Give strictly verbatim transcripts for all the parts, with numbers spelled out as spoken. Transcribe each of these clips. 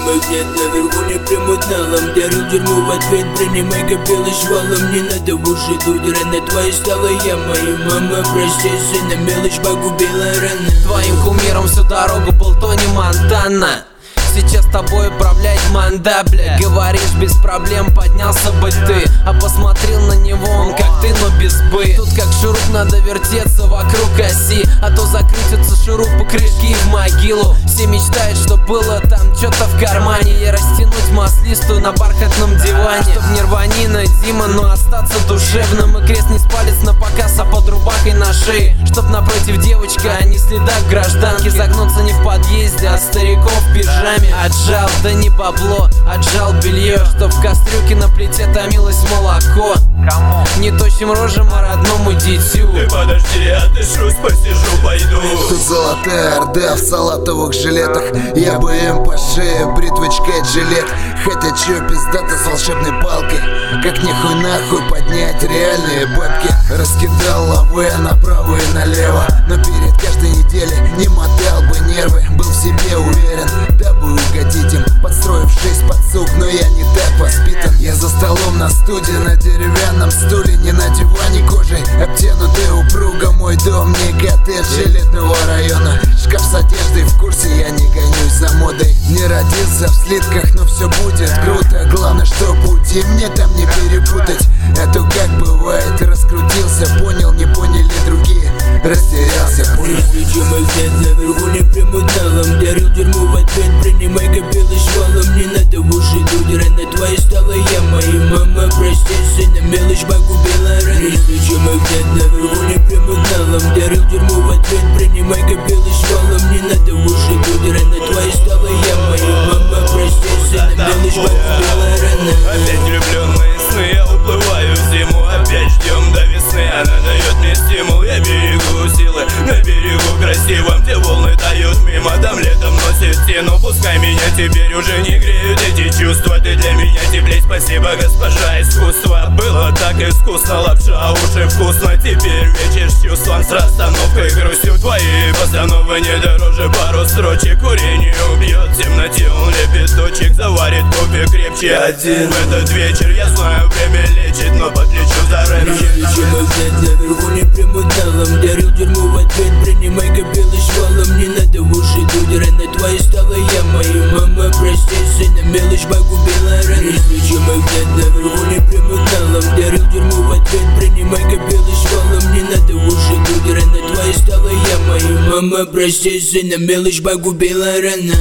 мой нет наверху не примут налом. Дарил тюрьму в ответ, принимай копилось валом. Не надо в уши дуть, рана твоя стала яма. И мама, прости, сына, мелочь погубила рано. Твоим кумиром всю дорогу был Тони Монтана. Сейчас тобой управляет Манда, бля. Говоришь, без проблем поднялся бы ты, а посмотрел на него он как ты, но без бы. Тут как шуруп надо вертеться вокруг оси, а то закрутятся шурупы крышки в могилу. Все мечтают, что было там что-то в кармане, и растянуть маслистую на бархатном диване. Чтоб не рванина, Дима, но остаться душевным. И крест не с палец на показ, а под рубахой на шее. Чтоб напротив девочка, а не следа гражданки. Загнуться не в подъезде, а стариков в пижаме. Отжал, да не бабло, отжал белье, чтоб в кастрюльке на плите томилось молоко. Кому? Не тощим рожем, а родному дитю. Ты подожди, отдышусь, посижу, пойду. Тут золотая орда в салатовых жилетах. Я бы им по шее бритвочкой жилет. Хотя чё пиздата с волшебной палкой, как нихуй нахуй поднять реальные бабки. Раскидал лавы направо и налево, но перед каждой неделей не мотал бы нервы. Был в себе уверен, дабы угодить им, подстроившись под сук, но я не так воспитан. Я за столом на студии, на деревянном стуле, не на диване кожей обтянутый упруго. Мой дом не коттедж элитного района. Шкаф с одеждой в курсе, я не гонюсь за модой. Не родился в слитках, но все будет круто. Главное, что пути мне там не перепутать. А то как бывает, раскрутился, понял, не поняли другие, растерялся. Причем их нет наверху не примут налом. Дарил тюрьму в ответ, принимай копилось валом. Не надо в уши дуть, рана твоя стала яма. И мама, прости, сына, мелочь погубила рано. Причем их нет наверху не примут налом. Дарил тюрьму в ответ, принимай копилось валом. Не надо в уши дуть, рана твоя стала яма. И мама, прости, сына, мелочь погубила рано. Опять влюбленные сны, я уплываю в зиму. Опять ждем до весны, она дает мне стимул. Я берегу силы на берегу красивом, где волны тают мимо. Там летом носит стену, пускай меня теперь уже не греют эти чувства. Ты для меня теплей, спасибо, госпожа искусство. Было так искусно, лапша, уши вкусно. Теперь вечер с чувством, с расстановкой, грустью. Твои постановы не дороже пару строчек. Курение убьет, в темноте он лепит точек. Заварит кофе крепче один. В этот вечер, я знаю, время лечит, но подлечу заранее. Причем их нет наверху не примут налом. Дарил тюрьму в ответ, принимай копилось валом. Не надо в уши дуть, рана твоя стала яма. И мама, прости, сына, мелочь погубила рано. Причем их нет наверху не примут налом. Дарил тюрьму в ответ, принимай копилось валом. Не надо в уши дуть, рана твоя стала яма. И мама, прости, сына, мелочь погубила рано.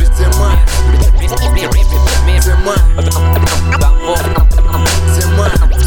Зима, зима, зима.